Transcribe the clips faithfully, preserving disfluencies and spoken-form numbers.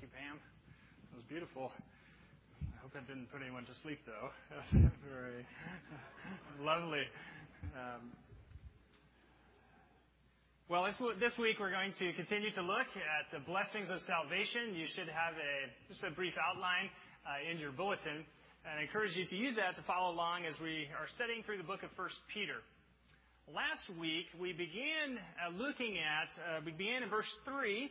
you, Pam. It was beautiful. I hope that didn't put anyone to sleep, though. Very lovely. Um, well, this, this week we're going to continue to look at the blessings of salvation. You should have a just a brief outline uh, in your bulletin, and I encourage you to use that to follow along as we are studying through the book of First Peter. Last week we began uh, looking at, uh, we began in verse three,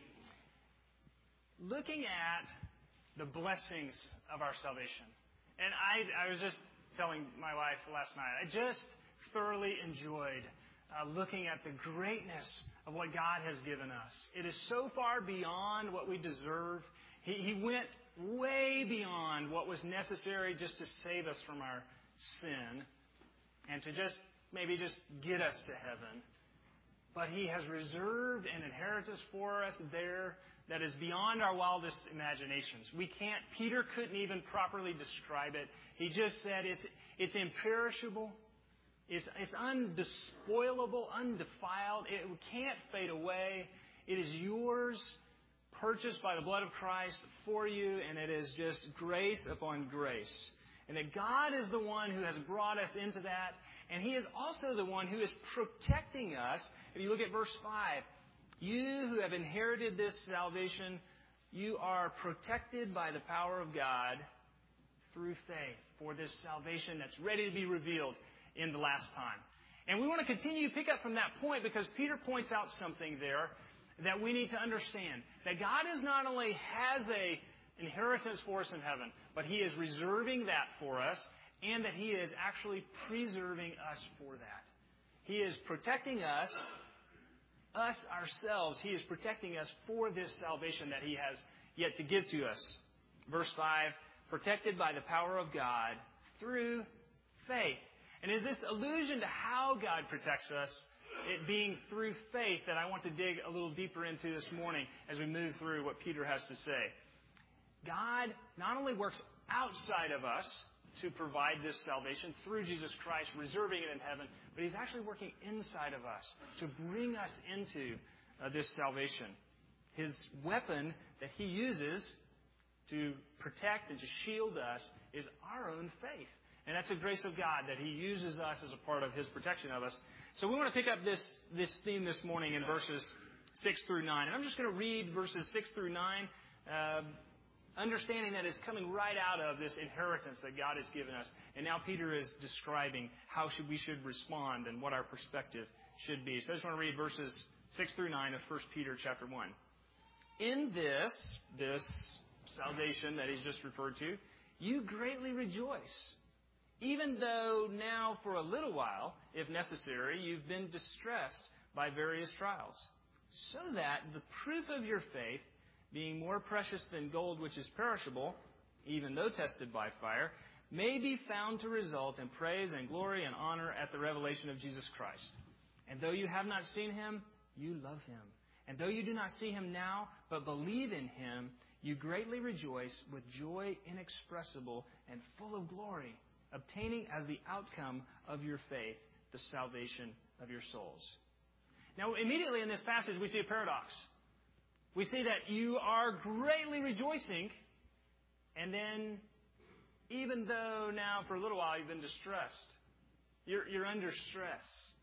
looking at the blessings of our salvation. And I, I was just telling my wife last night, I just thoroughly enjoyed uh, looking at the greatness of what God has given us. It is so far beyond what we deserve. He, he went way beyond what was necessary just to save us from our sin and to just maybe just get us to heaven. But He has reserved an inheritance for us there that is beyond our wildest imaginations. We can't, Peter couldn't even properly describe it. He just said it's it's imperishable, it's, it's undespoilable, undefiled, it can't fade away. It is yours, purchased by the blood of Christ for you, and it is just grace upon grace. And that God is the one who has brought us into that, and He is also the one who is protecting us. If you look at verse five, you who have inherited this salvation, you are protected by the power of God through faith for this salvation that's ready to be revealed in the last time. And we want to continue to pick up from that point because Peter points out something there that we need to understand. That God is not only has a inheritance for us in heaven, but He is reserving that for us, and that He is actually preserving us for that. He is protecting us, us ourselves. He is protecting us for this salvation that He has yet to give to us. Verse five, protected by the power of God through faith. And is this allusion to how God protects us, it being through faith, that I want to dig a little deeper into this morning as we move through what Peter has to say. God not only works outside of us to provide this salvation through Jesus Christ, reserving it in heaven, but He's actually working inside of us to bring us into uh, this salvation. His weapon that He uses to protect and to shield us is our own faith. And that's the grace of God, that He uses us as a part of His protection of us. So we want to pick up this, this theme this morning in verses six through nine. And I'm just going to read verses six through nine, uh, understanding that it's coming right out of this inheritance that God has given us. And now Peter is describing how should we should respond and what our perspective should be. So I just want to read verses six through nine of First Peter chapter one. In this, this salvation that he's just referred to, you greatly rejoice, even though now for a little while, if necessary, you've been distressed by various trials, so that the proof of your faith, being more precious than gold which is perishable, even though tested by fire, may be found to result in praise and glory and honor at the revelation of Jesus Christ. And though you have not seen Him, you love Him. And though you do not see Him now, but believe in Him, you greatly rejoice with joy inexpressible and full of glory, obtaining as the outcome of your faith the salvation of your souls. Now, immediately in this passage, we see a paradox. We see that you are greatly rejoicing, and then, even though now for a little while you've been distressed, you're, you're under stress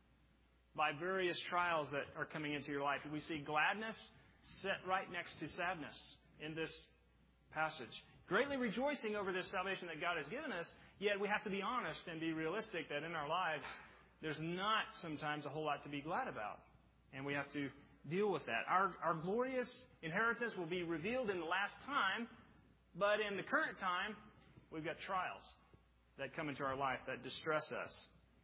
by various trials that are coming into your life. We see gladness set right next to sadness in this passage. Greatly rejoicing over this salvation that God has given us, yet we have to be honest and be realistic that in our lives, there's not sometimes a whole lot to be glad about. And we have to deal with that. Our, our glorious inheritance will be revealed in the last time, but in the current time, we've got trials that come into our life that distress us.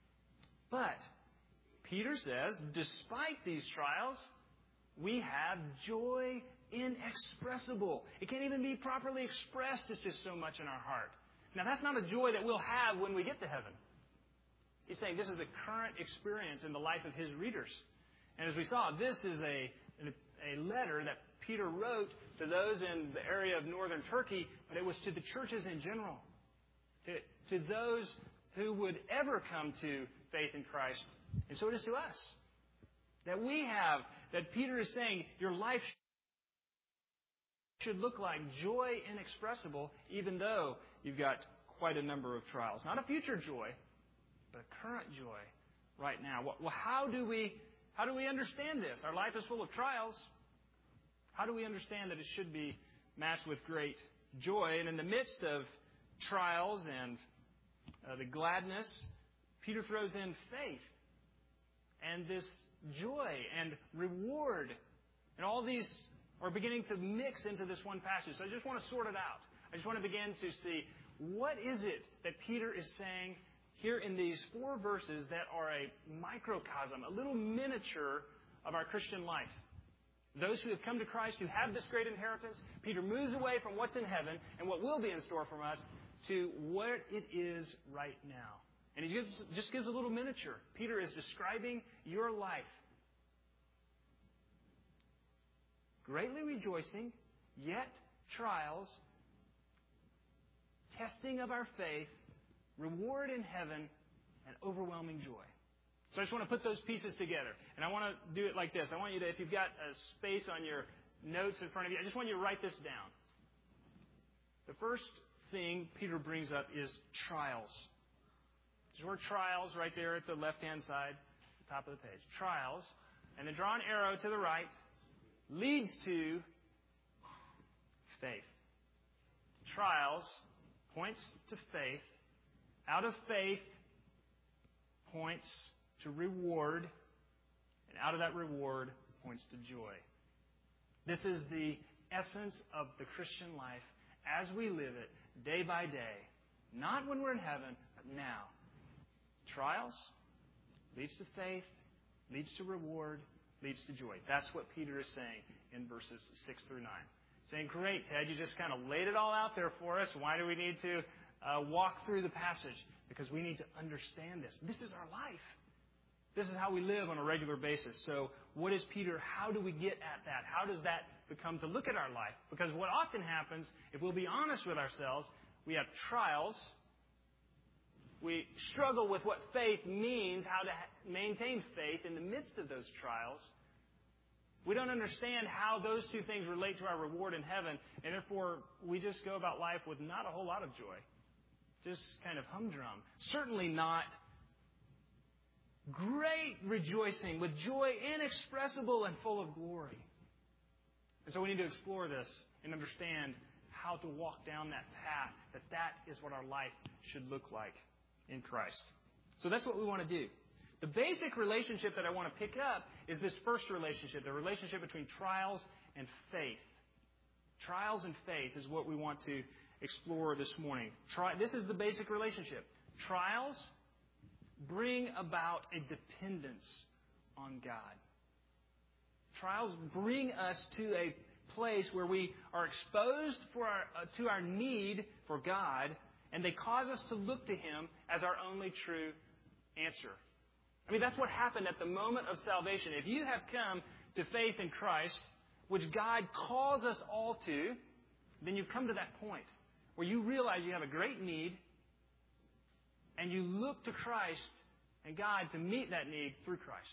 But Peter says, despite these trials, we have joy inexpressible. It can't even be properly expressed. It's just so much in our heart. Now, that's not a joy that we'll have when we get to heaven. He's saying this is a current experience in the life of his readers. And as we saw, this is a, a letter that Peter wrote to those in the area of northern Turkey, but it was to the churches in general, to, to those who would ever come to faith in Christ. And so it is to us. That we have, that Peter is saying, your life should look like, joy inexpressible, even though you've got quite a number of trials. Not a future joy, but a current joy right now. Well, how do we how do we understand this? Our life is full of trials. How do we understand that it should be matched with great joy? And in the midst of trials and uh, the gladness, Peter throws in faith and this joy and reward. And all these are beginning to mix into this one passage. So I just want to sort it out. I just want to begin to see, what is it that Peter is saying here in these four verses that are a microcosm, a little miniature of our Christian life? Those who have come to Christ, who have this great inheritance, Peter moves away from what's in heaven and what will be in store from us to what it is right now. And he gives, just gives a little miniature. Peter is describing your life. Greatly rejoicing, yet trials, testing of our faith, reward in heaven, and overwhelming joy. So I just want to put those pieces together. And I want to do it like this. I want you to, if you've got a space on your notes in front of you, I just want you to write this down. The first thing Peter brings up is trials. There's the word trials right there at the left-hand side, the top of the page. Trials. And then draw an arrow to the right. Leads to faith. Trials points to faith. Out of faith points to reward. And out of that reward points to joy. This is the essence of the Christian life as we live it day by day. Not when we're in heaven, but now. Trials leads to faith, leads to reward, leads to joy. That's what Peter is saying in verses six through nine. Saying, great, Ted, you just kind of laid it all out there for us. Why do we need to uh, walk through the passage? Because we need to understand this. This is our life. This is how we live on a regular basis. So what is Peter? How do we get at that? How does that become to look at our life? Because what often happens, if we'll be honest with ourselves, we have trials. We struggle with what faith means, how to maintain faith in the midst of those trials. We don't understand how those two things relate to our reward in heaven, and therefore we just go about life with not a whole lot of joy. Just kind of humdrum. Certainly not great rejoicing with joy inexpressible and full of glory. And so we need to explore this and understand how to walk down that path, that that is what our life should look like in Christ. So that's what we want to do. The basic relationship that I want to pick up is this first relationship, the relationship between trials and faith. Trials and faith is what we want to explore this morning. Tri- this is the basic relationship. Trials bring about a dependence on God. Trials bring us to a place where we are exposed for our, uh, to our need for God, and they cause us to look to Him as our only true answer. I mean, that's what happened at the moment of salvation. If you have come to faith in Christ, which God calls us all to, then you've come to that point where you realize you have a great need, and you look to Christ and God to meet that need through Christ.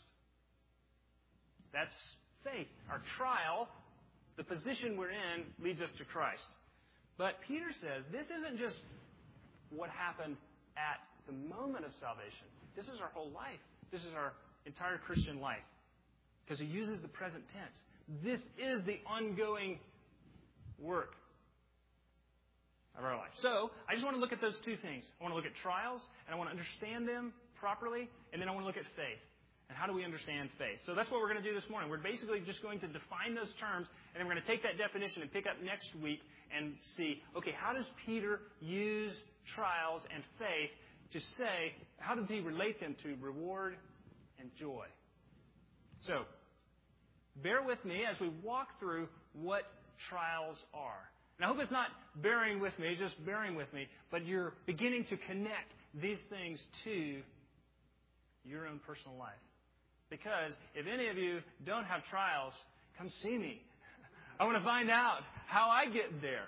That's faith. Our trial, the position we're in, leads us to Christ. But Peter says this isn't just what happened at the moment of salvation. This is our whole life. This is our entire Christian life. Because he uses the present tense. This is the ongoing work of our life. So, I just want to look at those two things. I want to look at trials, and I want to understand them properly, and then I want to look at faith. And how do we understand faith? So that's what we're going to do this morning. We're basically just going to define those terms, and then we're going to take that definition and pick up next week and see, okay, how does Peter use trials and faith to say, how does he relate them to reward and joy? So, bear with me as we walk through what trials are. And I hope it's not bearing with me, just bearing with me, but you're beginning to connect these things to your own personal life. Because if any of you don't have trials, come see me. I want to find out how I get there.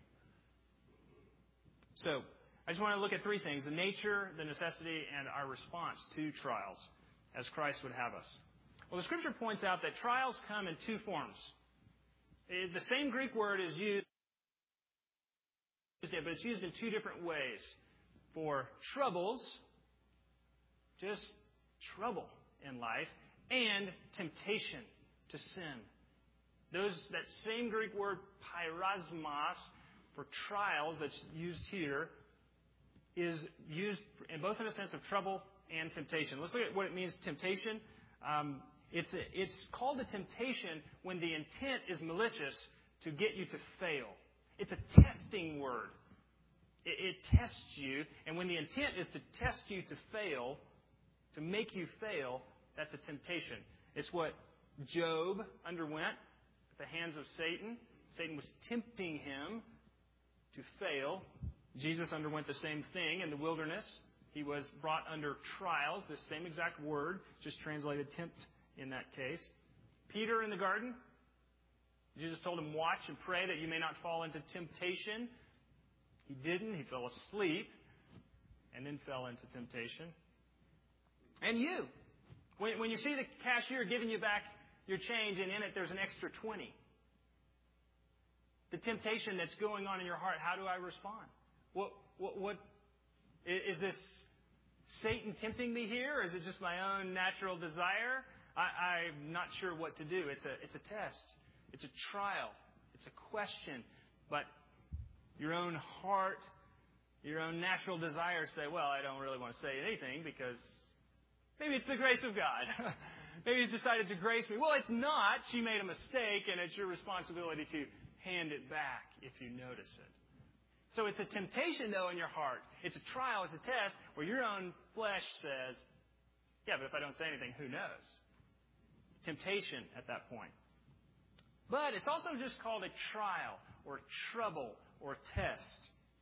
So, I just want to look at three things: the nature, the necessity, and our response to trials, as Christ would have us. Well, the Scripture points out that trials come in two forms. It, the same Greek word is used, but it's used in two different ways. For troubles, just trouble in life, and temptation to sin. Those that same Greek word peirasmos for trials that's used here is used in both in a sense of trouble and temptation. Let's look at what it means, temptation. Um, it's a, it's called a temptation when the intent is malicious to get you to fail. It's a testing word. It, it tests you, and when the intent is to test you to fail, to make you fail, that's a temptation. It's what Job underwent at the hands of Satan. Satan was tempting him to fail. Jesus underwent the same thing in the wilderness. He was brought under trials, the same exact word, just translated tempt in that case. Peter in the garden, Jesus told him, watch and pray that you may not fall into temptation. He didn't. He fell asleep and then fell into temptation. And you, when, when you see the cashier giving you back your change and in it there's an extra twenty, the temptation that's going on in your heart, how do I respond? What, what, what is this Satan tempting me here? Or is it just my own natural desire? I, I'm not sure what to do. It's a, it's a test. It's a trial. It's a question. But your own heart, your own natural desires say, well, I don't really want to say anything because maybe it's the grace of God. Maybe He's decided to grace me. Well, it's not. She made a mistake, and it's your responsibility to hand it back if you notice it. So it's a temptation, though, in your heart. It's a trial, it's a test, where your own flesh says, yeah, but if I don't say anything, who knows? Temptation at that point. But it's also just called a trial or trouble or test.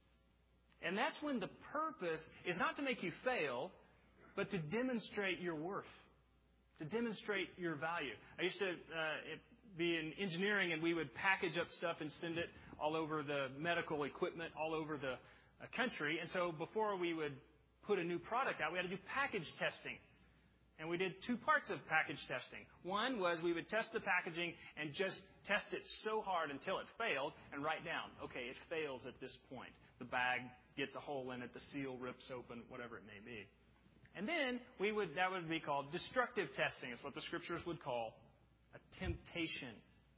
And that's when the purpose is not to make you fail, but to demonstrate your worth, to demonstrate your value. I used to uh, be in engineering, and we would package up stuff and send it all over the medical equipment, all over the uh, country. And so before we would put a new product out, we had to do package testing. And we did two parts of package testing. One was we would test the packaging and just test it so hard until it failed and write down, okay, it fails at this point. The bag gets a hole in it, the seal rips open, whatever it may be. And then we would that would be called destructive testing. It's what the Scriptures would call a temptation.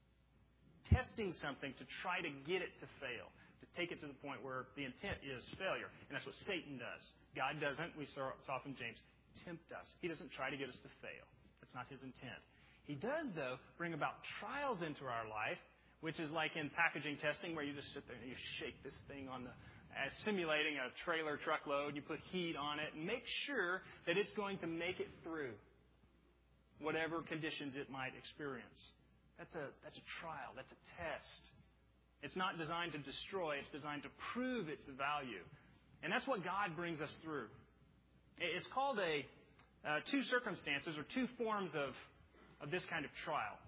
Testing something to try to get it to fail, to take it to the point where the intent is failure. And that's what Satan does. God doesn't, we saw, saw from James, tempt us. He doesn't try to get us to fail. That's not His intent. He does, though, bring about trials into our life, which is like in packaging testing where you just sit there and you shake this thing on the, as simulating a trailer truckload. You put heat on it and make sure that it's going to make it through whatever conditions it might experience. That's a, that's a trial. That's a test. It's not designed to destroy. It's designed to prove its value. And that's what God brings us through. It's called a uh, two circumstances or two forms of, of this kind of trial.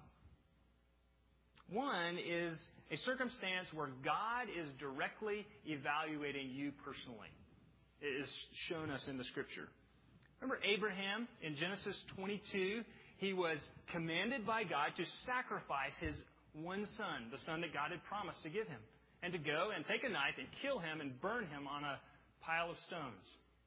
One is a circumstance where God is directly evaluating you personally. It is shown us in the Scripture. Remember Abraham in Genesis twenty-two? He was commanded by God to sacrifice his one son, the son that God had promised to give him, and to go and take a knife and kill him and burn him on a pile of stones.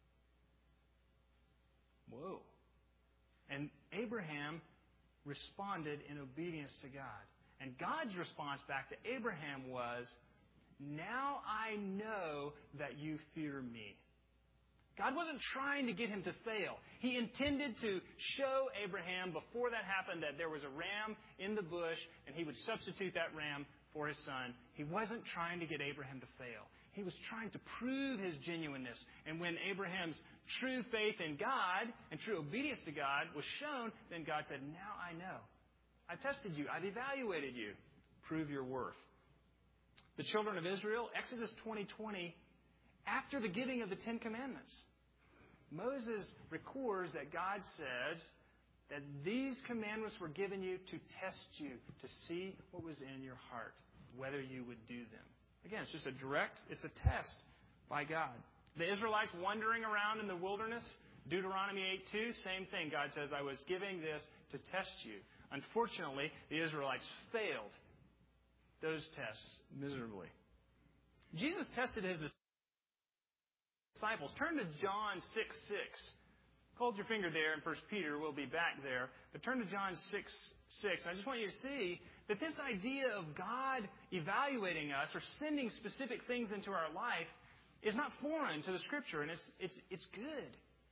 Whoa. And Abraham responded in obedience to God. And God's response back to Abraham was, now I know that you fear me. God wasn't trying to get him to fail. He intended to show Abraham before that happened that there was a ram in the bush and he would substitute that ram for his son. He wasn't trying to get Abraham to fail. He was trying to prove his genuineness. And when Abraham's true faith in God and true obedience to God was shown, then God said, now I know. I've tested you. I've evaluated you. Prove your worth. The children of Israel, Exodus twenty twenty, after the giving of the Ten Commandments, Moses records that God says that these commandments were given you to test you, to see what was in your heart, whether you would do them. Again, it's just a direct, it's a test by God. The Israelites wandering around in the wilderness, Deuteronomy eight two, same thing. God says, I was giving this to test you. Unfortunately, the Israelites failed. those tests miserably. Jesus tested his disciples. Turn to John six six. Hold your finger there in First Peter. We'll be back there. But turn to John six six. I just want you to see that this idea of God evaluating us or sending specific things into our life is not foreign to the Scripture, and it's it's it's good.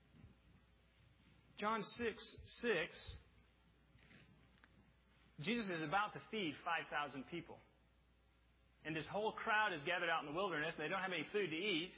John six six. Jesus is about to feed five thousand people. And this whole crowd is gathered out in the wilderness, and they don't have any food to eat.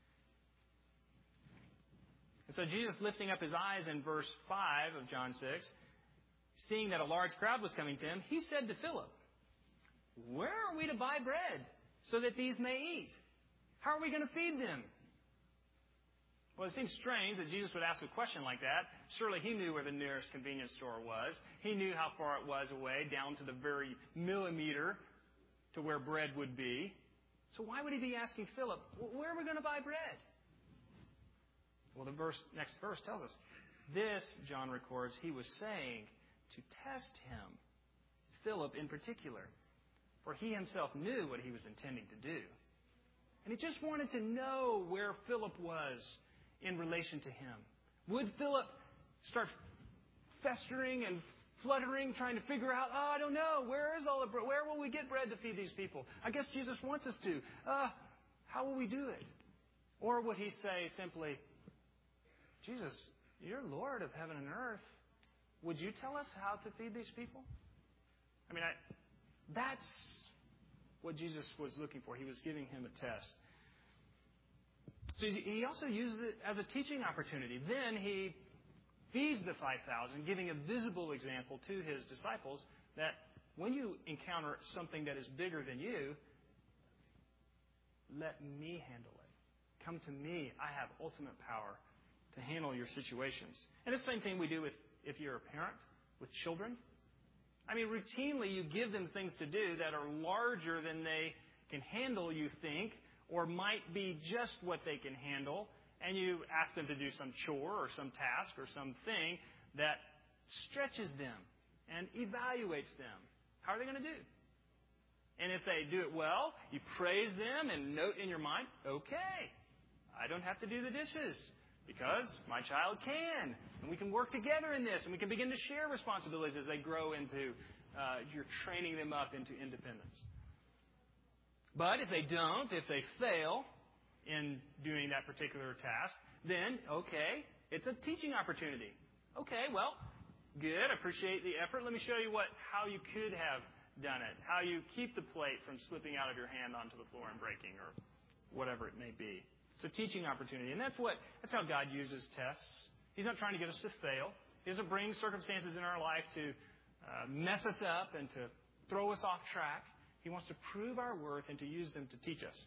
And so Jesus, lifting up his eyes in verse five of John six, seeing that a large crowd was coming to him, he said to Philip, "Where are we to buy bread so that these may eat? How are we going to feed them?" Well, it seems strange that Jesus would ask a question like that. Surely he knew where the nearest convenience store was. He knew how far it was away, down to the very millimeter to where bread would be. So why would he be asking Philip, where are we going to buy bread? Well, the verse, next verse tells us, this, John records, he was saying to test him, Philip in particular, for he himself knew what he was intending to do. And he just wanted to know where Philip was in relation to him. Would Philip start festering and fluttering, trying to figure out, oh, I don't know, where is all the bread? Where will we get bread to feed these people? I guess Jesus wants us to. Uh, how will we do it? Or would he say simply, Jesus, you're Lord of heaven and earth. Would you tell us how to feed these people? I mean, I, that's what Jesus was looking for. He was giving him a test. So he also uses it as a teaching opportunity. Then he feeds the five thousand, giving a visible example to his disciples that when you encounter something that is bigger than you, let me handle it. Come to me. I have ultimate power to handle your situations. And it's the same thing we do with if you're a parent with children. I mean, routinely you give them things to do that are larger than they can handle, you think, or might be just what they can handle, and you ask them to do some chore or some task or something that stretches them and evaluates them. How are they going to do? And if they do it well, you praise them and note in your mind, okay, I don't have to do the dishes because my child can. And we can work together in this, and we can begin to share responsibilities as they grow into, uh, you're training them up into independence. But if they don't, if they fail in doing that particular task, then, okay, it's a teaching opportunity. Okay, well, good, I appreciate the effort. Let me show you what how you could have done it, how you keep the plate from slipping out of your hand onto the floor and breaking or whatever it may be. It's a teaching opportunity, and that's what that's how God uses tests. He's not trying to get us to fail. He doesn't bring circumstances in our life to uh, mess us up and to throw us off track. He wants to prove our worth and to use them to teach us.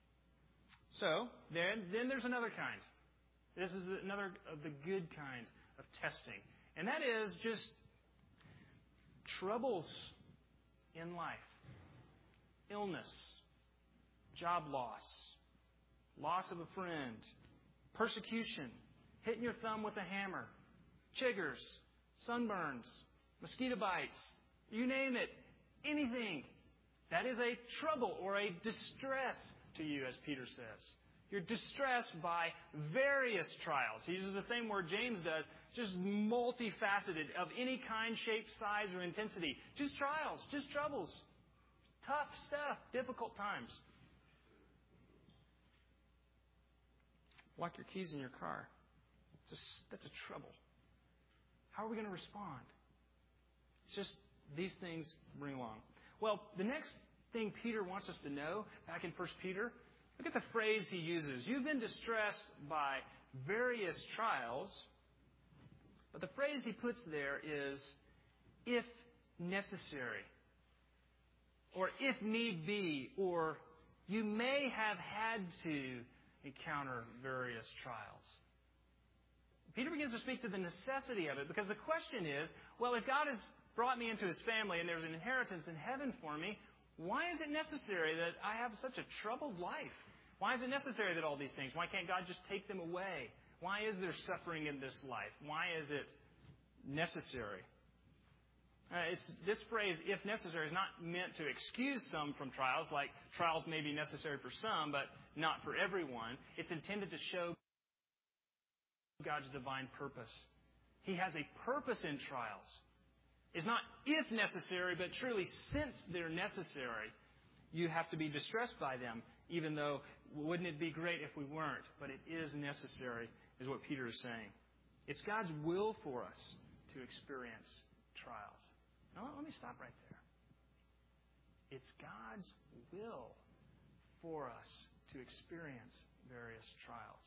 So, then, then there's another kind. This is another of the good kind of testing. And that is just troubles in life. Illness, job loss, loss of a friend, persecution, hitting your thumb with a hammer, chiggers, sunburns, mosquito bites, you name it, anything. That is a trouble or a distress to you, as Peter says. You're distressed by various trials. He uses the same word James does, just multifaceted, of any kind, shape, size, or intensity. Just trials, just troubles. Tough stuff, difficult times. Lock your keys in your car. It's a, that's a trouble. How are we going to respond? It's just these things bring along. Well, the next thing Peter wants us to know, back in First Peter, look at the phrase he uses. You've been distressed by various trials, but the phrase he puts there is, if necessary, or if need be, or you may have had to encounter various trials. Peter begins to speak to the necessity of it, because the question is, well, if God has brought me into his family and there's an inheritance in heaven for me, why is it necessary that I have such a troubled life? Why is it necessary that all these things? Why can't God just take them away? Why is there suffering in this life? Why is it necessary? Uh, it's, this phrase, if necessary, is not meant to excuse some from trials, like trials may be necessary for some, but not for everyone. It's intended to show God's divine purpose. He has a purpose in trials. It's not if necessary, but truly since they're necessary, you have to be distressed by them, even though wouldn't it be great if we weren't? But it is necessary, is what Peter is saying. It's God's will for us to experience trials. Now, let me stop right there. It's God's will for us to experience various trials.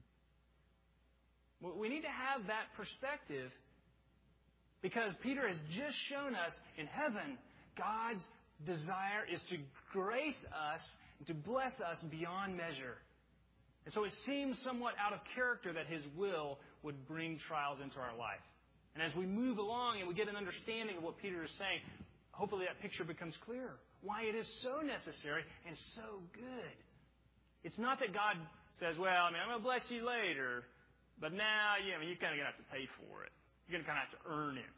We need to have that perspective because Peter has just shown us in heaven, God's desire is to grace us and to bless us beyond measure. And so it seems somewhat out of character that His will would bring trials into our life. And as we move along and we get an understanding of what Peter is saying, hopefully that picture becomes clearer. Why it is so necessary and so good. It's not that God says, well, I mean, I'm going to bless you later, but now, you know, you're kind of going to have to pay for it. You're going to kind of have to earn it.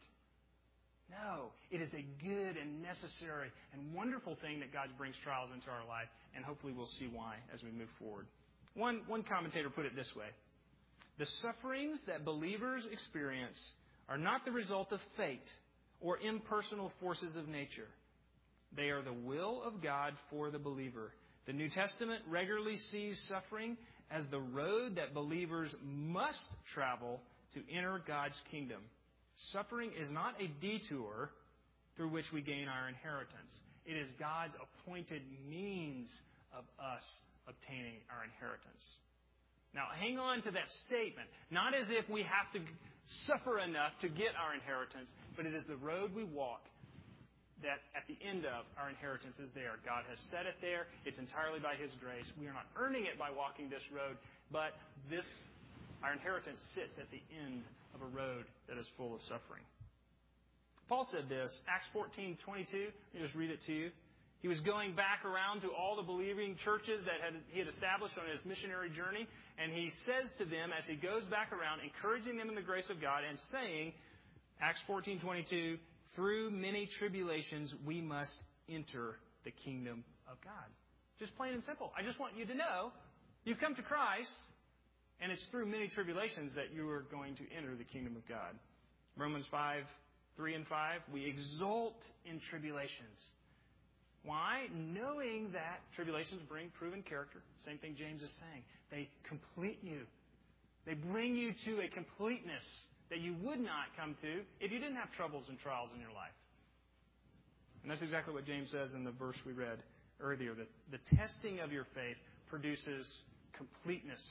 No, it is a good and necessary and wonderful thing that God brings trials into our life, and hopefully we'll see why as we move forward. One, one commentator put it this way. The sufferings that believers experience are not the result of fate or impersonal forces of nature. They are the will of God for the believer. The New Testament regularly sees suffering as the road that believers must travel to enter God's kingdom. Suffering is not a detour through which we gain our inheritance. It is God's appointed means of us obtaining our inheritance. Now, hang on to that statement. Not as if we have to suffer enough to get our inheritance, but it is the road we walk that at the end of our inheritance is there. God has set it there. It's entirely by His grace. We are not earning it by walking this road, but this, our inheritance sits at the end of a road that is full of suffering. Paul said this, Acts fourteen twenty-two. Let me just read it to you. He was going back around to all the believing churches that had, he had established on his missionary journey, and he says to them as he goes back around, encouraging them in the grace of God and saying, Acts fourteen twenty-two, through many tribulations we must enter the kingdom of God. Just plain and simple. I just want you to know you've come to Christ, and it's through many tribulations that you are going to enter the kingdom of God. Romans five, three and five, we exult in tribulations. Why? Knowing that tribulations bring proven character. Same thing James is saying. They complete you. They bring you to a completeness that you would not come to if you didn't have troubles and trials in your life. And that's exactly what James says in the verse we read earlier, that the testing of your faith produces completeness.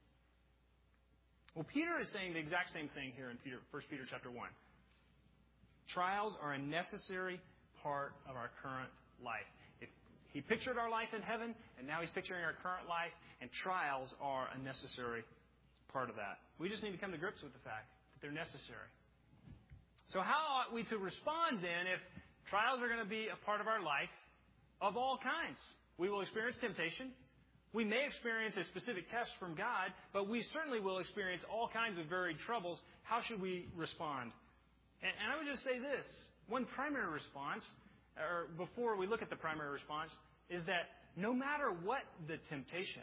Well, Peter is saying the exact same thing here in Peter, First Peter chapter one. Trials are a necessary part of our current life. If he pictured our life in heaven, and now he's picturing our current life, and trials are a necessary part of that. We just need to come to grips with the fact that they're necessary. So how ought we to respond then if trials are going to be a part of our life of all kinds? We will experience temptation. We may experience a specific test from God, but we certainly will experience all kinds of varied troubles. How should we respond? And, and I would just say this. One primary response, or before we look at the primary response, is that no matter what the temptation,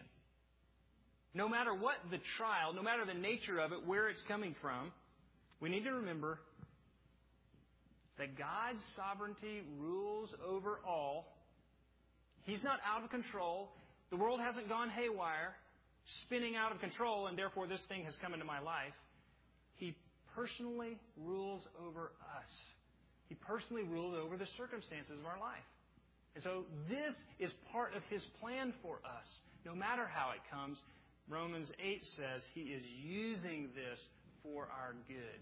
no matter what the trial, no matter the nature of it, where it's coming from, we need to remember that God's sovereignty rules over all. He's not out of control. The world hasn't gone haywire, spinning out of control, and therefore this thing has come into my life. He personally rules over us. He personally rules over the circumstances of our life. And so this is part of His plan for us. No matter how it comes, Romans eight says He is using this for our good.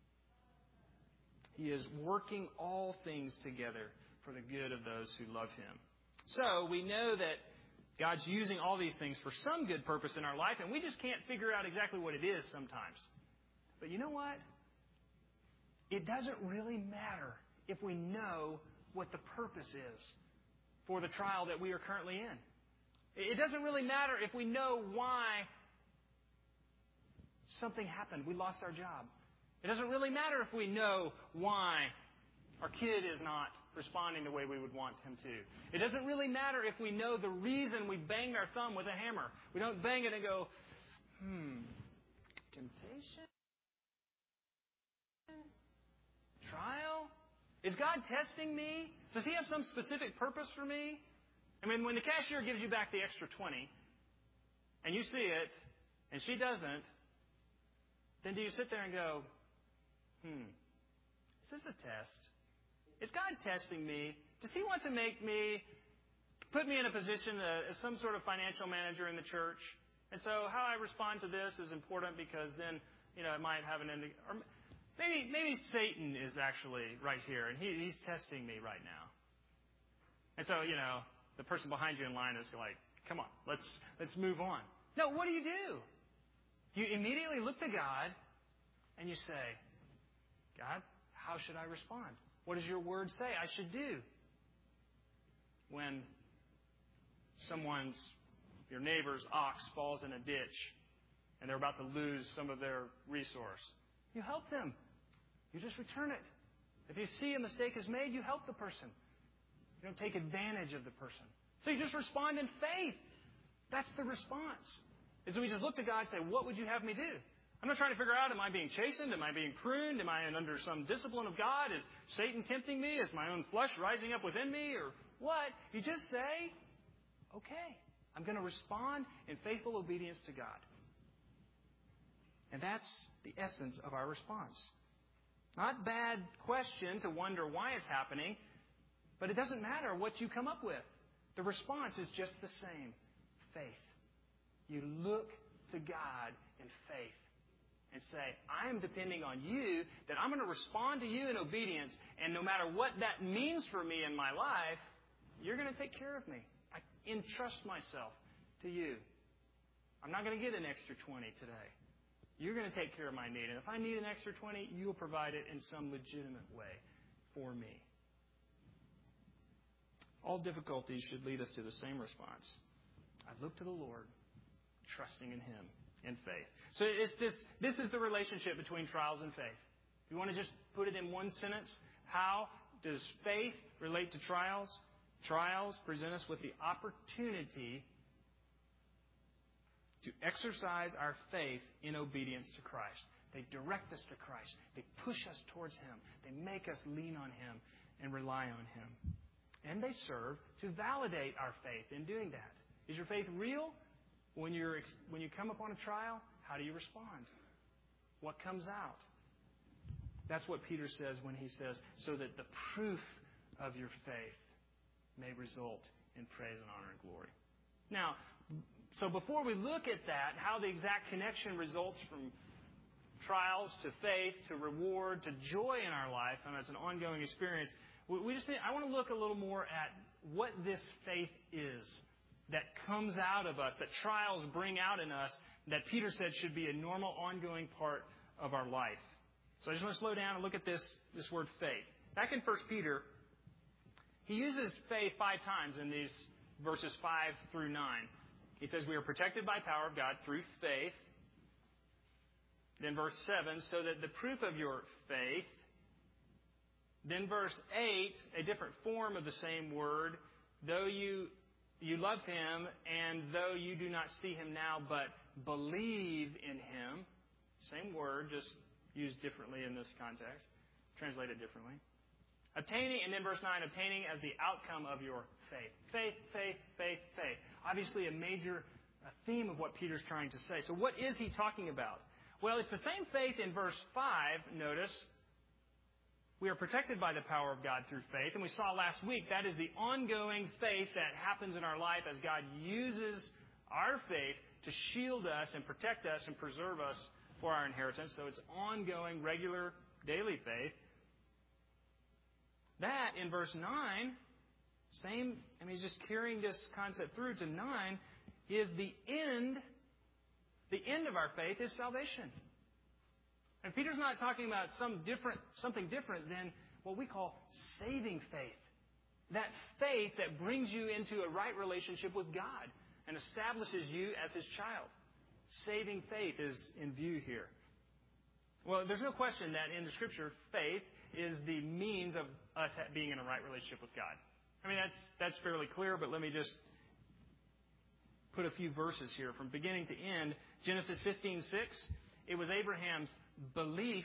He is working all things together for the good of those who love Him. So we know that God's using all these things for some good purpose in our life, and we just can't figure out exactly what it is sometimes. But you know what? It doesn't really matter if we know what the purpose is for the trial that we are currently in. It doesn't really matter if we know why something happened. We lost our job. It doesn't really matter if we know why our kid is not responding the way we would want him to. It doesn't really matter if we know the reason we banged our thumb with a hammer. We don't bang it and go, hmm, temptation? Trial? Is God testing me? Does He have some specific purpose for me? I mean, when the cashier gives you back the extra twenty, and you see it, and she doesn't, then do you sit there and go, hmm, is this a test? Is God testing me? Does He want to make me, put me in a position uh, as some sort of financial manager in the church? And so how I respond to this is important because then, you know, it might have an ending. Or maybe, maybe Satan is actually right here, and he, he's testing me right now. And so, you know, the person behind you in line is like, come on, let's let's move on. No, what do you do? You immediately look to God and you say, God, how should I respond? What does your word say I should do? When someone's, your neighbor's ox falls in a ditch and they're about to lose some of their resource, you help them. You just return it. If you see a mistake is made, you help the person. You don't take advantage of the person. So you just respond in faith. That's the response. Is we just look to God and say, what would you have me do? I'm not trying to figure out, am I being chastened? Am I being pruned? Am I under some discipline of God? Is Satan tempting me? Is my own flesh rising up within me? Or what? You just say, okay, I'm going to respond in faithful obedience to God. And that's the essence of our response. Not bad question to wonder why it's happening, but it doesn't matter what you come up with. The response is just the same. Faith. You look to God in faith and say, I am depending on you, that I'm going to respond to you in obedience, and no matter what that means for me in my life, you're going to take care of me. I entrust myself to you. I'm not going to get an extra twenty today. You're going to take care of my need. And if I need an extra twenty, you'll provide it in some legitimate way for me. All difficulties should lead us to the same response. I look to the Lord, trusting in Him in faith. So it's this, this is the relationship between trials and faith. If you want to just put it in one sentence, how does faith relate to trials? Trials present us with the opportunity to exercise our faith in obedience to Christ. They direct us to Christ. They push us towards Him. They make us lean on Him and rely on Him. And they serve to validate our faith in doing that. Is your faith real? When you're when you come upon a trial, how do you respond? What comes out? That's what Peter says when he says, so that the proof of your faith may result in praise and honor and glory. Now, so before we look at that, how the exact connection results from trials to faith to reward to joy in our life, and it's an ongoing experience, we just need, I want to look a little more at what this faith is that comes out of us, that trials bring out in us, that Peter said should be a normal, ongoing part of our life. So I just want to slow down and look at this, this word faith. Back in First Peter, he uses faith five times in these verses five through nine. He says we are protected by power of God through faith. Then verse seven, so that the proof of your faith. Then verse eight, a different form of the same word, though you you love Him, and though you do not see Him now, but believe in Him. Same word, just used differently in this context. Translated differently. Obtaining, and then verse nine, obtaining as the outcome of your faith. Faith, faith, faith, faith. Obviously a major a theme of what Peter's trying to say. So what is he talking about? Well, it's the same faith in verse five, notice. We are protected by the power of God through faith. And we saw last week that is the ongoing faith that happens in our life as God uses our faith to shield us and protect us and preserve us for our inheritance. So it's ongoing, regular, daily faith. That, in verse nine, same, I mean, he's just carrying this concept through to nine, is the end, the end of our faith is salvation. And Peter's not talking about some different, something different than what we call saving faith. That faith that brings you into a right relationship with God and establishes you as His child. Saving faith is in view here. Well, there's no question that in the Scripture, faith is the means of us being in a right relationship with God. I mean, that's that's fairly clear, but let me just put a few verses here from beginning to end. Genesis fifteen six, it was Abraham's belief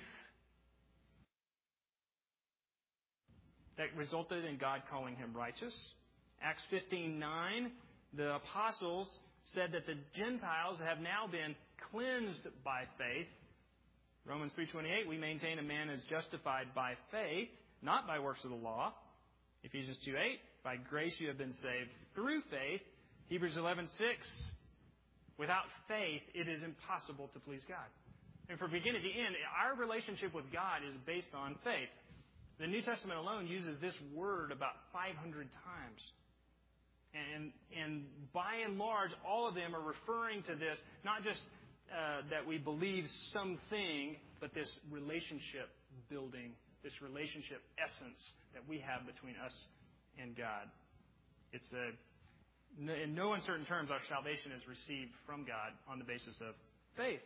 that resulted in God calling him righteous. Acts fifteen nine, the apostles said that the Gentiles have now been cleansed by faith. Romans three twenty-eight, we maintain a man is justified by faith, not by works of the law. Ephesians two eight, by grace you have been saved through faith. Hebrews eleven six, without faith it is impossible to please God. And from beginning to end, our relationship with God is based on faith. The New Testament alone uses this word about five hundred times. And, and by and large, all of them are referring to this, not just uh, that we believe something, but this relationship building, this relationship essence that we have between us and God. It's a, in no uncertain terms, our salvation is received from God on the basis of faith.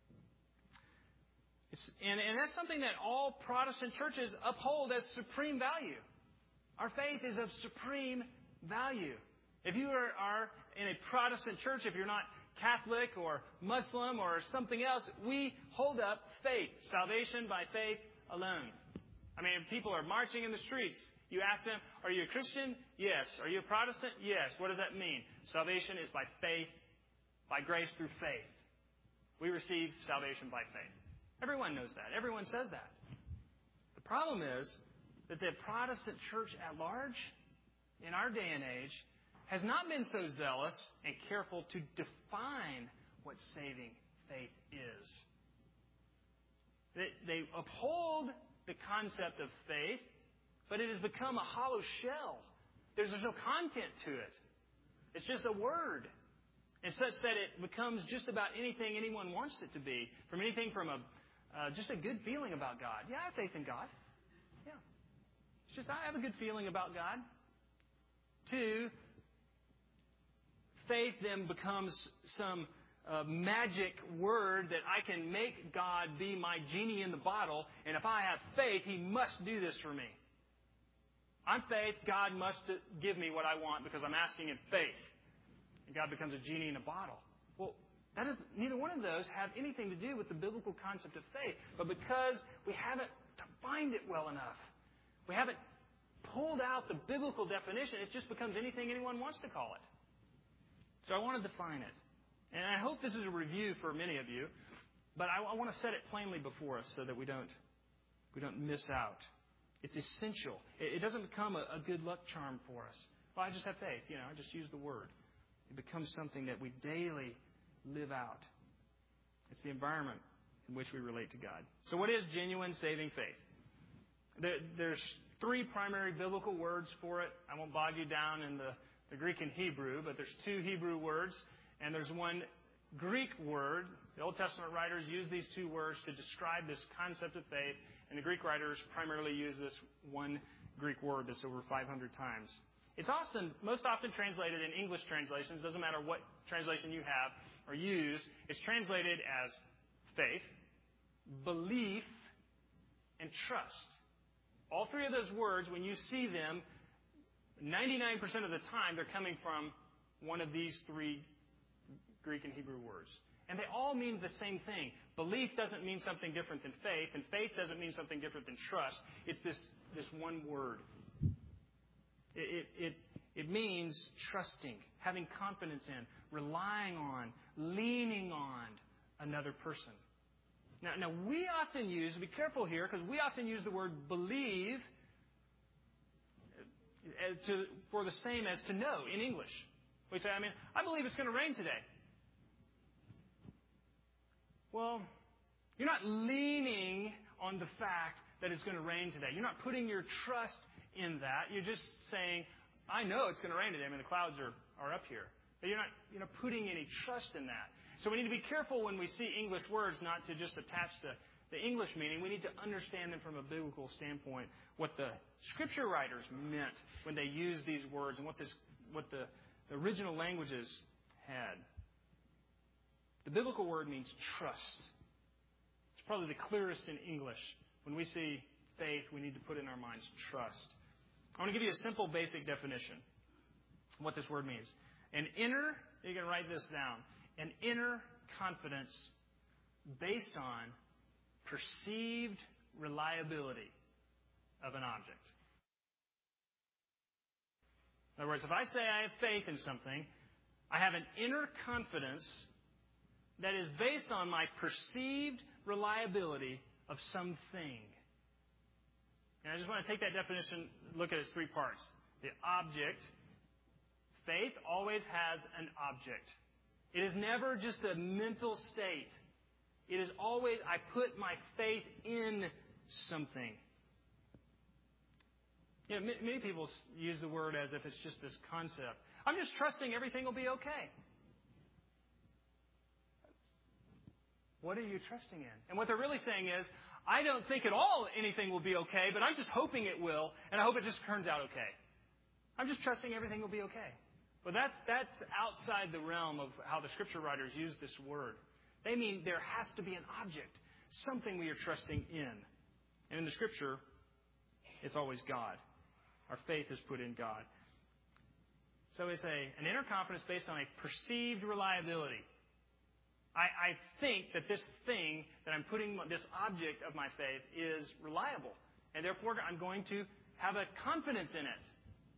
It's, and, and that's something that all Protestant churches uphold as supreme value. Our faith is of supreme value. If you are, are in a Protestant church, if you're not Catholic or Muslim or something else, we hold up faith, salvation by faith alone. I mean, if people are marching in the streets, you ask them, are you a Christian? Yes. Are you a Protestant? Yes. What does that mean? Salvation is by faith, by grace through faith. We receive salvation by faith. Everyone knows that. Everyone says that. The problem is that the Protestant church at large, in our day and age, has not been so zealous and careful to define what saving faith is. They, they uphold the concept of faith, but it has become a hollow shell. There's no content to it. It's just a word. And such that it becomes just about anything anyone wants it to be. From anything from a uh, just a good feeling about God. Yeah, I have faith in God. Yeah. It's just I have a good feeling about God. To faith then becomes some uh, magic word that I can make God be my genie in the bottle, and if I have faith, He must do this for me. I'm faith, God must give me what I want because I'm asking in faith. And God becomes a genie in a bottle. Well, that is, neither one of those have anything to do with the biblical concept of faith. But because we haven't defined it well enough, we haven't pulled out the biblical definition, it just becomes anything anyone wants to call it. So I want to define it. And I hope this is a review for many of you, but I, I want to set it plainly before us so that we don't we don't miss out. It's essential. It, it doesn't become a, a good luck charm for us. Well, I just have faith. You know, I just use the word. It becomes something that we daily live out. It's the environment in which we relate to God. So what is genuine saving faith? There, there's three primary biblical words for it. I won't bog you down in the, the Greek and Hebrew, but there's two Hebrew words, and there's one Greek word. The Old Testament writers use these two words to describe this concept of faith, and the Greek writers primarily use this one Greek word that's over five hundred times. It's often, most often translated in English translations, doesn't matter what translation you have or use, it's translated as faith, belief, and trust. All three of those words, when you see them, ninety-nine percent of the time they're coming from one of these three Greek and Hebrew words. And they all mean the same thing. Belief doesn't mean something different than faith, and faith doesn't mean something different than trust. It's this, this one word. It, it, it means trusting, having confidence in, relying on, leaning on another person. Now, now we often use, be careful here, because we often use the word believe as to, for the same as to know in English. We say, I mean, I believe it's going to rain today. Well, you're not leaning on the fact that it's going to rain today. You're not putting your trust in that. You're just saying, I know it's going to rain today. I mean, the clouds are, are up here. But you're not, you're not putting any trust in that. So we need to be careful when we see English words not to just attach the, the English meaning. We need to understand them from a biblical standpoint, what the Scripture writers meant when they used these words and what, this, what the, the original languages had. The biblical word means trust. It's probably the clearest in English when we see faith, we need to put in our minds trust. I want to give you a simple, basic definition of what this word means. An inner, you can write this down, an inner confidence based on perceived reliability of an object. In other words, if I say I have faith in something, I have an inner confidence that is based on my perceived reliability of something. And I just want to take that definition, look at its three parts. The object. Faith always has an object. It is never just a mental state. It is always, I put my faith in something. You know, many people use the word as if it's just this concept. I'm just trusting everything will be okay. What are you trusting in? And what they're really saying is, I don't think at all anything will be okay, but I'm just hoping it will, and I hope it just turns out okay. I'm just trusting everything will be okay. Well, that's that's outside the realm of how the Scripture writers use this word. They mean there has to be an object, something we are trusting in. And in the Scripture, it's always God. Our faith is put in God. So it's a, an inner confidence based on a perceived reliability. I, I think that this thing that I'm putting, this object of my faith is reliable. And therefore, I'm going to have a confidence in it.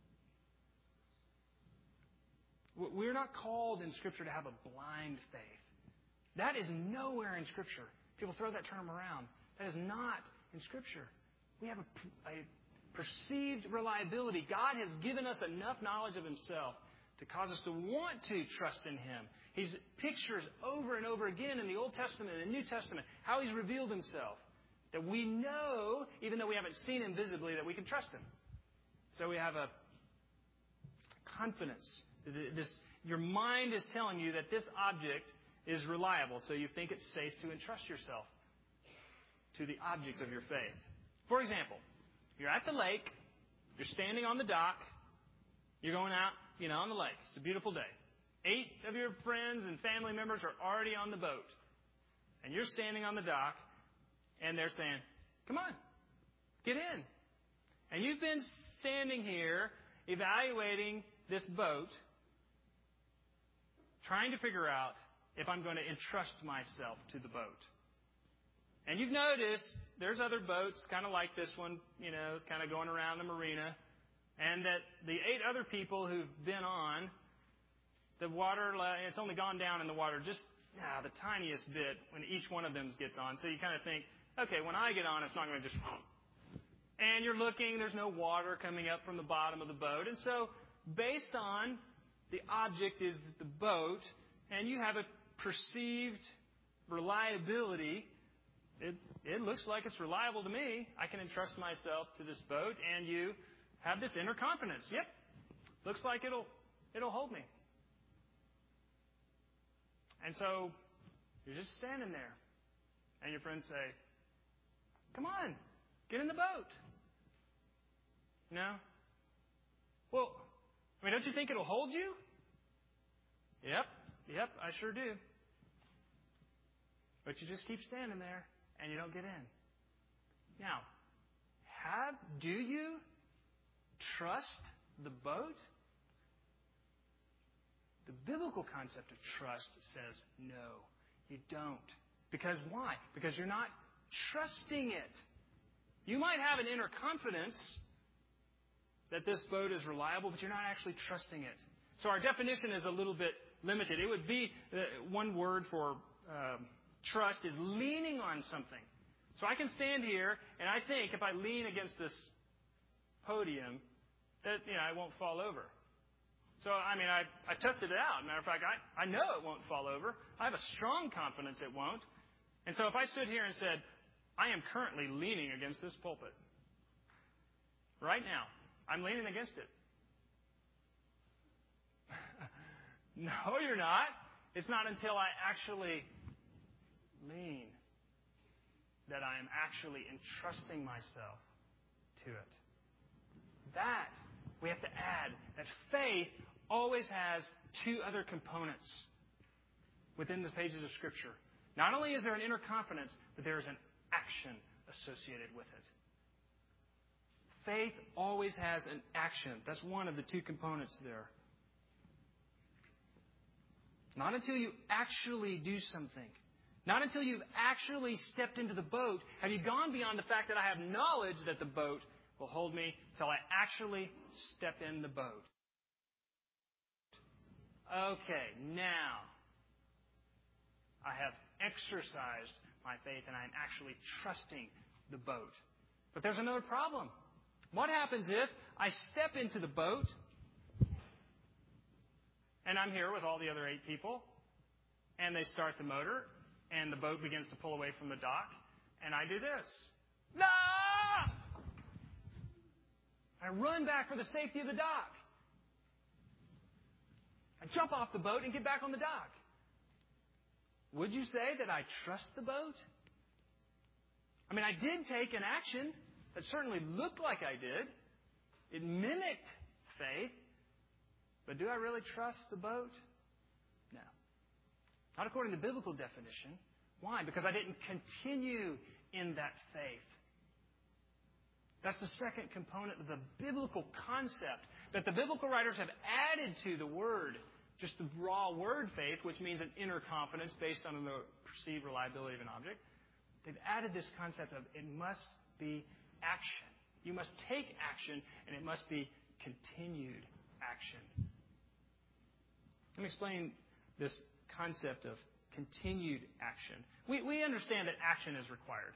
We're not called in Scripture to have a blind faith. That is nowhere in Scripture. People throw that term around. That is not in Scripture. We have a, a perceived reliability. God has given us enough knowledge of Himself to cause us to want to trust in Him. He's pictures over and over again in the Old Testament and the New Testament how He's revealed Himself. That we know, even though we haven't seen Him visibly, that we can trust Him. So we have a confidence. This, your mind is telling you that this object is reliable, so you think it's safe to entrust yourself to the object of your faith. For example, you're at the lake, you're standing on the dock, you're going out, you know, on the lake. It's a beautiful day. Eight of your friends and family members are already on the boat. And you're standing on the dock, and they're saying, come on, get in. And you've been standing here evaluating this boat, trying to figure out if I'm going to entrust myself to the boat. And you've noticed there's other boats kind of like this one, you know, kind of going around the marina. And that the eight other people who've been on, the water, it's only gone down in the water just yeah, the tiniest bit when each one of them gets on. So you kind of think, okay, when I get on, it's not going to just... And you're looking, there's no water coming up from the bottom of the boat. And so based on the object is the boat, and you have a perceived reliability, it, it looks like it's reliable to me. I can entrust myself to this boat, and you have this inner confidence. Yep, looks like it'll it'll hold me. And so you're just standing there, and your friends say, "Come on, get in the boat." No? Well, I mean, don't you think it'll hold you? Yep, yep, I sure do. But you just keep standing there, and you don't get in. Now, have do you trust the boat? The biblical concept of trust says no, you don't. Because why? Because you're not trusting it. You might have an inner confidence that this boat is reliable, but you're not actually trusting it. So our definition is a little bit limited. It would be uh, one word for uh, trust is leaning on something. So I can stand here, and I think if I lean against this podium, that you know I won't fall over. So, I mean, I, I tested it out. Matter of fact, I, I know it won't fall over. I have a strong confidence it won't. And so if I stood here and said, I am currently leaning against this pulpit. Right now. I'm leaning against it. No, you're not. It's not until I actually lean that I am actually entrusting myself to it. That, we have to add that faith always has two other components within the pages of Scripture. Not only is there an inner confidence, but there is an action associated with it. faith always has an action. That's one of the two components there. Not until you actually do something. Not until you've actually stepped into the boat have you gone beyond the fact that I have knowledge that the boat will hold me till I actually step in the boat. Okay, now I have exercised my faith and I'm actually trusting the boat. But there's another problem. What happens if I step into the boat and I'm here with all the other eight people and they start the motor and the boat begins to pull away from the dock and I do this? No! I run back for the safety of the dock. I jump off the boat and get back on the dock. Would you say that I trust the boat? I mean, I did take an action that certainly looked like I did. It mimicked faith. But do I really trust the boat? No. Not according to biblical definition. Why? Because I didn't continue in that faith. That's the second component of the biblical concept that the biblical writers have added to the word. Just the raw word faith, which means an inner confidence based on the perceived reliability of an object. They've added this concept of it must be action. You must take action, and it must be continued action. Let me explain this concept of continued action. We, we understand that action is required.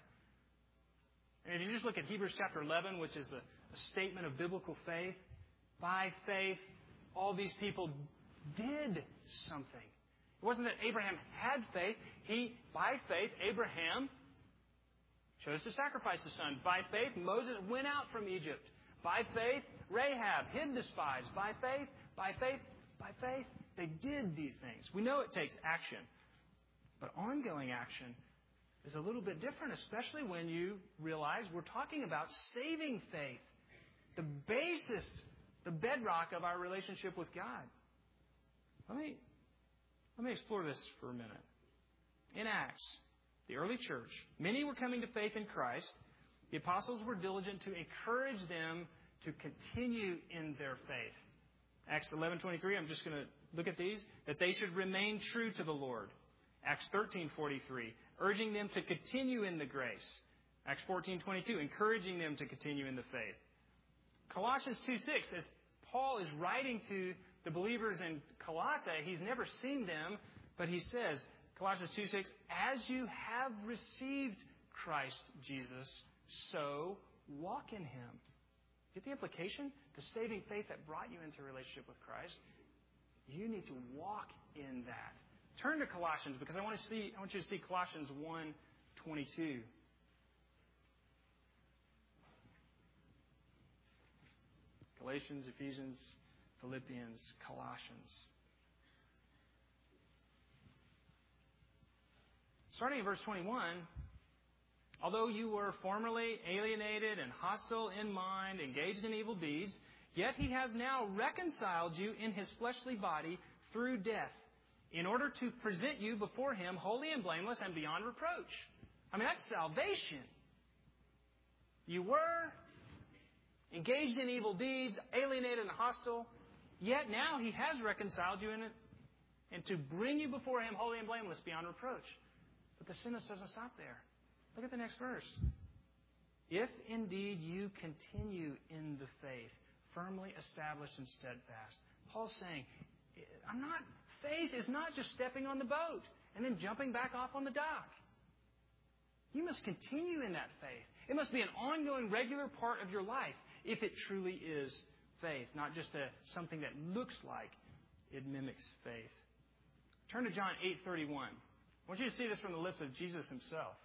And if you just look at Hebrews chapter eleven, which is a, a statement of biblical faith, by faith, all these people did something. It wasn't that Abraham had faith. He, by faith, Abraham chose to sacrifice his son. By faith, Moses went out from Egypt. By faith, Rahab hid the spies. By faith, by faith, by faith, they did these things. We know it takes action. But ongoing action is a little bit different, especially when you realize we're talking about saving faith. The basis, the bedrock of our relationship with God. Let me, let me explore this for a minute. In Acts, the early church, many were coming to faith in Christ. The apostles were diligent to encourage them to continue in their faith. Acts eleven twenty-three, I'm just going to look at these. That they should remain true to the Lord. Acts thirteen forty-three, urging them to continue in the grace. Acts fourteen twenty-two, encouraging them to continue in the faith. Colossians two six, as Paul is writing to the believers in Colossae, he's never seen them, but he says, Colossians two six, as you have received Christ Jesus, so walk in Him. Get the implication? The saving faith that brought you into a relationship with Christ, you need to walk in that. Turn to Colossians because I want to see. I want you to see Colossians one twenty-two. Galatians, Ephesians, Philippians, Colossians. Starting in verse twenty-one, although you were formerly alienated and hostile in mind, engaged in evil deeds, yet He has now reconciled you in His fleshly body through death, in order to present you before Him holy and blameless and beyond reproach. I mean, that's salvation. You were engaged in evil deeds, alienated and hostile, yet now He has reconciled you in it, and to bring you before Him holy and blameless beyond reproach. But the sentence doesn't stop there. Look at the next verse. If indeed you continue in the faith, firmly established and steadfast. Paul's saying, I'm not, faith is not just stepping on the boat and then jumping back off on the dock. You must continue in that faith. It must be an ongoing, regular part of your life if it truly is faith, not just a, something that looks like it mimics faith. Turn to John eight thirty-one. I want you to see this from the lips of Jesus Himself.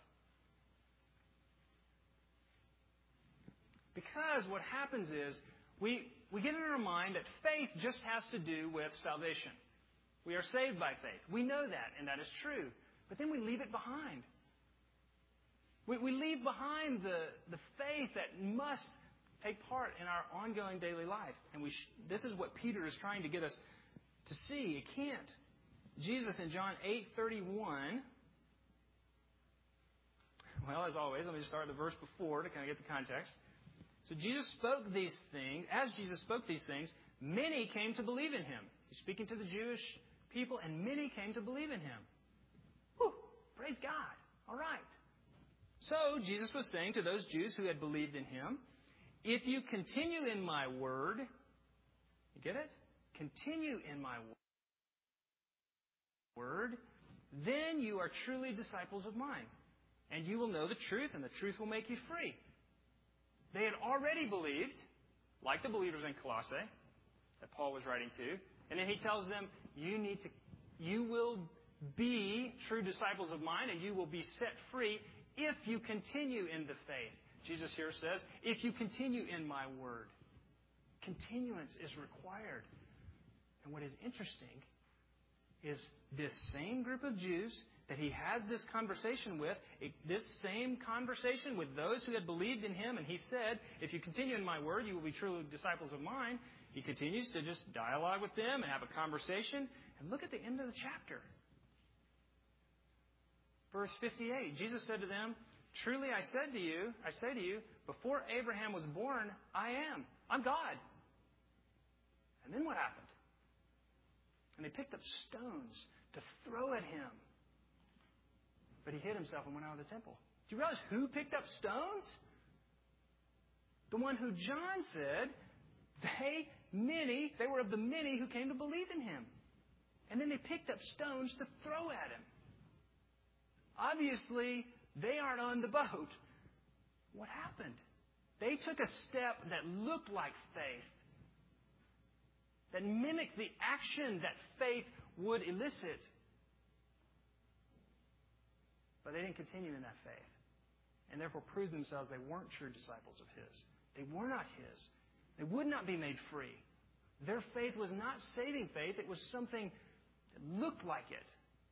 Because what happens is we, we get in our mind that faith just has to do with salvation. We are saved by faith. We know that, and that is true. But then we leave it behind. We, we leave behind the, the faith that must take part in our ongoing daily life. And we sh- this is what Peter is trying to get us to see. It can't. Jesus in John eight thirty-one, well, as always, let me just start the verse before to kind of get the context. So Jesus spoke these things. As Jesus spoke these things, many came to believe in him. He's speaking to the Jewish people, and many came to believe in him. Whew, praise God. All right. So Jesus was saying to those Jews who had believed in him, if you continue in my word, you get it? Continue in my word, then you are truly disciples of mine. And you will know the truth, and the truth will make you free. They had already believed, like the believers in Colossae, that Paul was writing to. And then he tells them, you need to, you will be true disciples of mine, and you will be set free if you continue in the faith. Jesus here says, if you continue in my word. Continuance is required. And what is interesting is this same group of Jews that he has this conversation with, this same conversation with those who had believed in him, and he said, if you continue in my word, you will be truly disciples of mine. He continues to just dialogue with them and have a conversation. And look at the end of the chapter. Verse fifty-eight, Jesus said to them, truly I said to you, I say to you, before Abraham was born, I am. I'm God. And then what happened? And they picked up stones to throw at him. But he hid himself and went out of the temple. Do you realize who picked up stones? The one who John said, they, many, they were of the many who came to believe in him. And then they picked up stones to throw at him. Obviously, they aren't on the boat. What happened? They took a step that looked like faith, that mimicked the action that faith would elicit. But they didn't continue in that faith, and therefore proved themselves they weren't true disciples of his. They were not his. They would not be made free. Their faith was not saving faith. It was something that looked like it.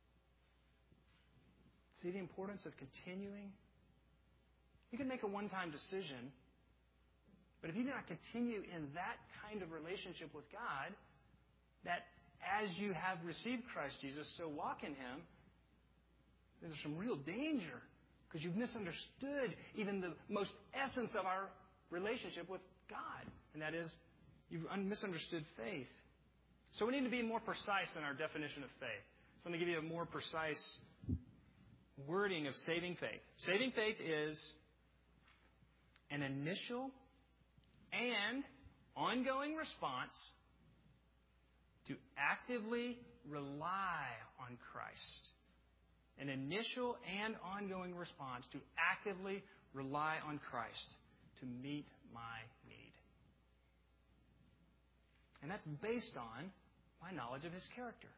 See the importance of continuing? You can make a one-time decision, but if you do not continue in that kind of relationship with God, that as you have received Christ Jesus, so walk in him, there's some real danger because you've misunderstood even the most essence of our relationship with God, and that is you've misunderstood faith. So we need to be more precise in our definition of faith. So I'm going to give you a more precise wording of saving faith. Saving faith is an initial and ongoing response to actively rely on Christ. An initial and ongoing response to actively rely on Christ to meet my need. And that's based on my knowledge of his character.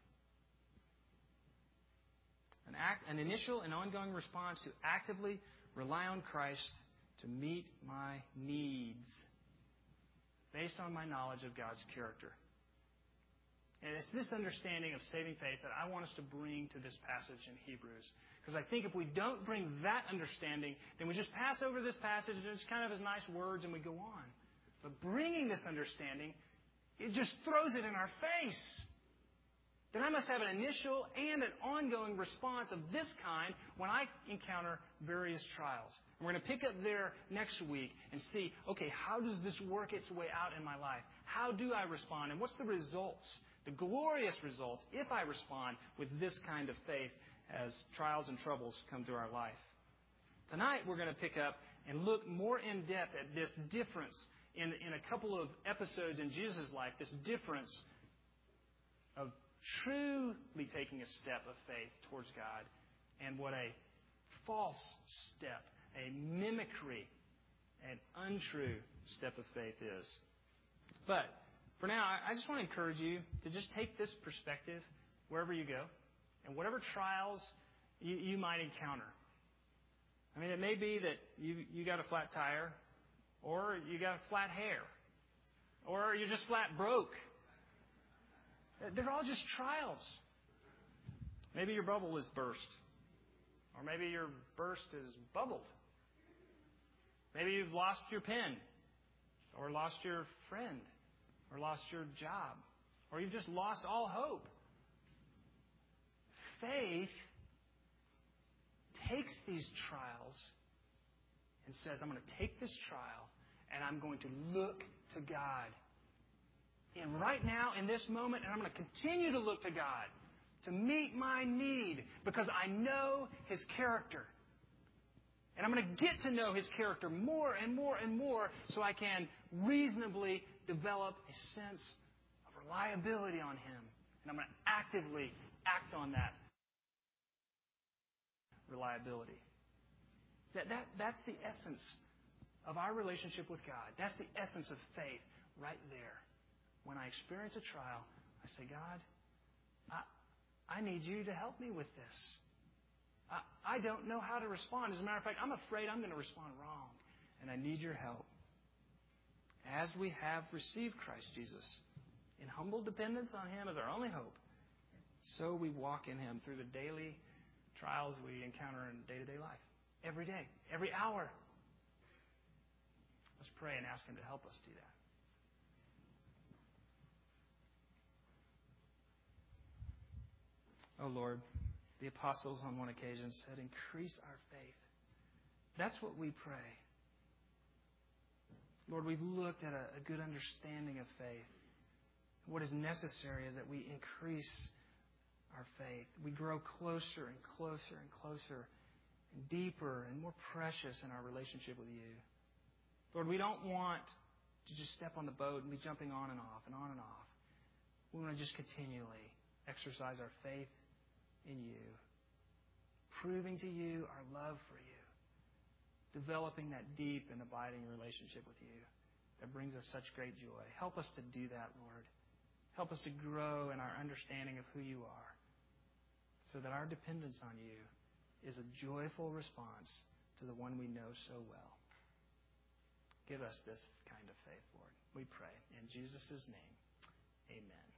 An, act, an initial and ongoing response to actively rely on Christ to meet my needs based on my knowledge of God's character. And it's this understanding of saving faith that I want us to bring to this passage in Hebrews. Because I think if we don't bring that understanding, then we just pass over this passage and it's kind of as nice words and we go on. But bringing this understanding, it just throws it in our face. Then I must have an initial and an ongoing response of this kind when I encounter various trials. And we're going to pick up there next week and see, okay, how does this work its way out in my life? How do I respond? And what's the results? The glorious results if I respond with this kind of faith as trials and troubles come through our life. Tonight we're going to pick up and look more in depth at this difference in, in a couple of episodes in Jesus' life, this difference of truly taking a step of faith towards God and what a false step, a mimicry, an untrue step of faith is. But for now, I just want to encourage you to just take this perspective wherever you go and whatever trials you, you might encounter. I mean, it may be that you, you got a flat tire, or you got flat hair, or you're just flat broke. They're all just trials. Maybe your bubble is burst, or maybe your burst is bubbled. Maybe you've lost your pen, or lost your friend, or lost your job, or you've just lost all hope. Faith takes these trials and says, I'm going to take this trial and I'm going to look to God. And right now, in this moment, and I'm going to continue to look to God to meet my need because I know His character. And I'm going to get to know His character more and more and more so I can reasonably develop a sense of reliability on Him. And I'm going to actively act on that reliability. That, that, that's the essence of our relationship with God. That's the essence of faith right there. When I experience a trial, I say, God, I, I need you to help me with this. I, I don't know how to respond. As a matter of fact, I'm afraid I'm going to respond wrong. And I need your help. As we have received Christ Jesus in humble dependence on Him as our only hope, so we walk in Him through the daily trials we encounter in day-to-day life. Every day, every hour. Let's pray and ask Him to help us do that. Oh Lord, the apostles on one occasion said, increase our faith. That's what we pray. Lord, we've looked at a, a good understanding of faith. What is necessary is that we increase our faith. We grow closer and closer and closer and deeper and more precious in our relationship with you. Lord, we don't want to just step on the boat and be jumping on and off and on and off. We want to just continually exercise our faith in you, proving to you our love for you, developing that deep and abiding relationship with you that brings us such great joy. Help us to do that, Lord. Help us to grow in our understanding of who you are so that our dependence on you is a joyful response to the one we know so well. Give us this kind of faith, Lord. We pray in Jesus' name. Amen.